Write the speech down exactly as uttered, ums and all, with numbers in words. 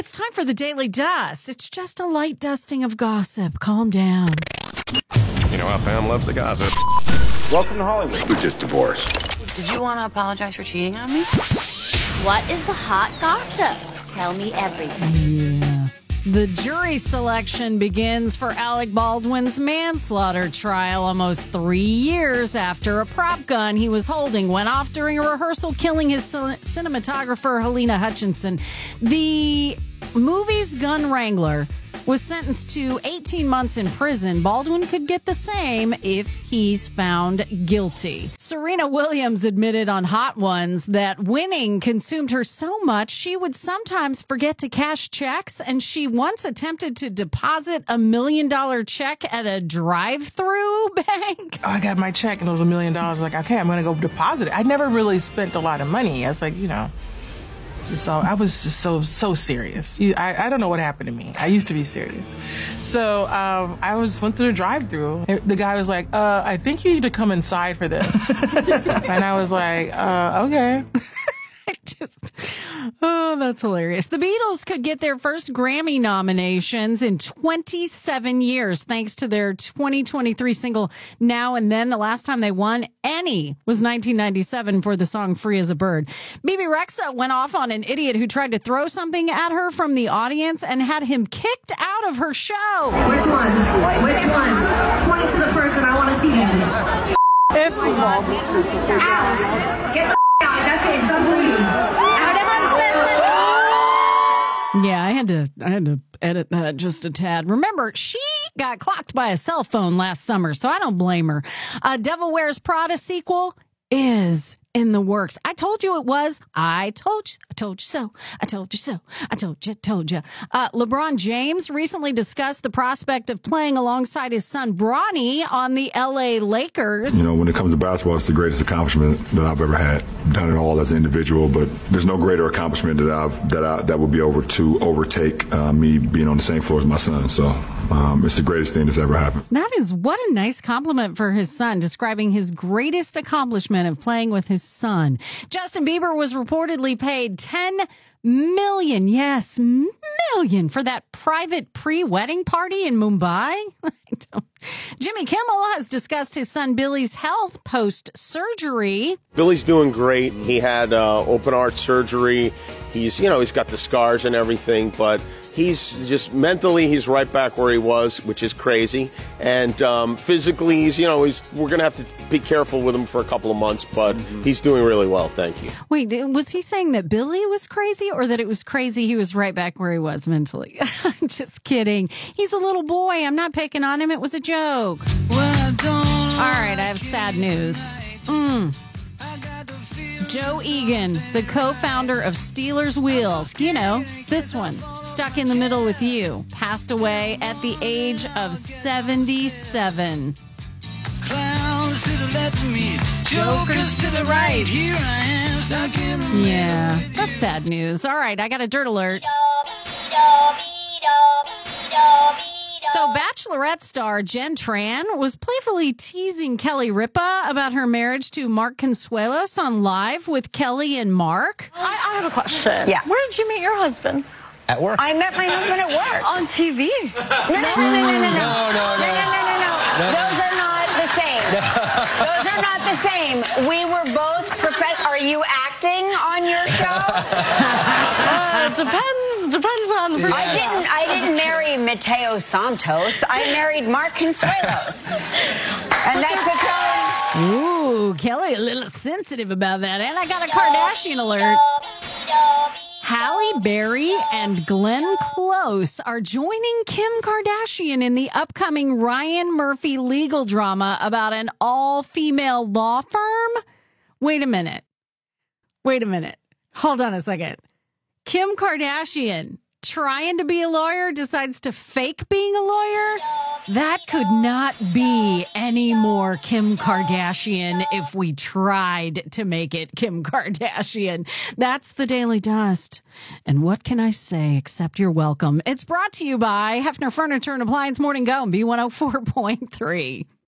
It's time for the Daily Dust. It's just a light dusting of gossip. Calm down. You know how Pam loves the gossip. Welcome to Hollywood. We're just divorced. Did you want to apologize for cheating on me? What is the hot gossip? Tell me everything. Yeah. The jury selection begins for Alec Baldwin's manslaughter trial almost three years after a prop gun he was holding went off during a rehearsal, killing his cinematographer, Helena Hutchinson. The movie's gun wrangler was sentenced to eighteen months in prison. Baldwin could get the same if he's found guilty. Serena Williams admitted on Hot Ones that winning consumed her so much she would sometimes forget to cash checks, and she once attempted to deposit a million dollar check at a drive-through bank. I got my check and it was a million dollars. Like, okay, I'm going to go deposit it. I never really spent a lot of money. I was like, you know. So I was just so, so serious. You, I, I don't know what happened to me. I used to be serious. So um, I was went through the drive-through. The guy was like, uh, I think you need to come inside for this. And I was like, uh, okay. I just, oh, that's hilarious. The Beatles could get their first Grammy nominations in twenty-seven years, thanks to their twenty twenty-three single Now and Then. The last time they won any was nineteen ninety-seven for the song Free as a Bird. Bebe Rexha went off on an idiot who tried to throw something at her from the audience and had him kicked out of her show. Which one? Which one? Point to the person. I want to see them. If out. Get the out. That's it. It's done for you. Out of Yeah, I had to I had to edit that just a tad. Remember, she got clocked by a cell phone last summer, so I don't blame her. Uh, Devil Wears Prada sequel is in the works. I told you it was. I told you. I told you so. I told you so. I told you. Told you. Uh, LeBron James recently discussed the prospect of playing alongside his son Bronny on the L A Lakers. You know, when it comes to basketball, it's the greatest accomplishment that I've ever had. Done it all as an individual, but there's no greater accomplishment that I've that I that would be over to overtake uh, me being on the same floor as my son. So um, it's the greatest thing that's ever happened. That is what a nice compliment for his son, describing his greatest accomplishment of playing with his son. Justin Bieber was reportedly paid ten million, yes, million for that private pre-wedding party in Mumbai. Jimmy Kimmel has discussed his son Billy's health post-surgery. Billy's doing great. He had uh, open heart surgery. He's, you know, he's got the scars and everything, but he's just mentally, he's right back where he was, which is crazy. And um, physically, he's, you know, he's, we're going to have to be careful with him for a couple of months, but mm-hmm. he's doing really well. Thank you. Wait, was he saying that Billy was crazy or that it was crazy he was right back where he was mentally? I'm just kidding. He's a little boy. I'm not picking on him. It was a joke. Well, all right, I have sad news. Mm. Joe Egan, the co-founder of Steelers Wheel, you know, this one, Stuck in the Middle with You, passed away at the age of seventy-seven. Clowns to the left of me, jokers to the right. Here I am, stuck in the middle. Yeah, that's sad news. All right, I got a dirt alert. So Bachelorette star Jen Tran was playfully teasing Kelly Ripa about her marriage to Mark Consuelos on Live with Kelly and Mark. I, I have a question. Yeah. Where did you meet your husband? At work. I met my husband at work. On T V? No, no, no, no, no, no. No, no, no, no, no, no, no. Those are not the same. Those are not the same. We were both prof- Are you acting on your show? uh, it depends. Depends on the person. I didn't, I didn't marry Mateo Santos. I married Mark Consuelos. And that's the tone. Ooh, Kelly, a little sensitive about that. And I got a Kardashian alert. Halle Berry and Glenn Close are joining Kim Kardashian in the upcoming Ryan Murphy legal drama about an all-female law firm. Wait a minute. Wait a minute. Hold on a second. Kim Kardashian, trying to be a lawyer, decides to fake being a lawyer? That could not be any more Kim Kardashian if we tried to make it Kim Kardashian. That's the Daily Dust. And what can I say except you're welcome? It's brought to you by Hefner Furniture and Appliance Morning Go and B one oh four point three.